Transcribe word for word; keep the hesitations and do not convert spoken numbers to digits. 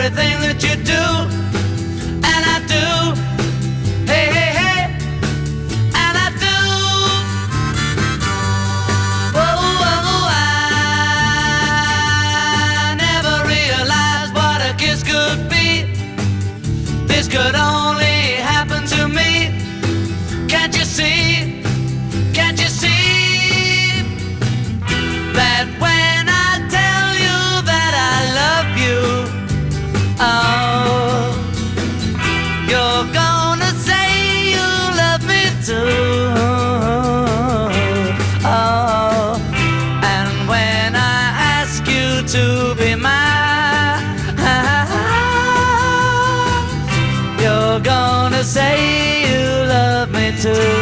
everything that you do, and I do. Hey, hey, hey, and I do. Oh, oh, I never realized what a kiss could be. This could only happen to me. Can't you see? Can't you see that when I tell you that I love you, oh, you're gonna say you love me too. Oh, and when I ask you to be mine, you're gonna say you love me too.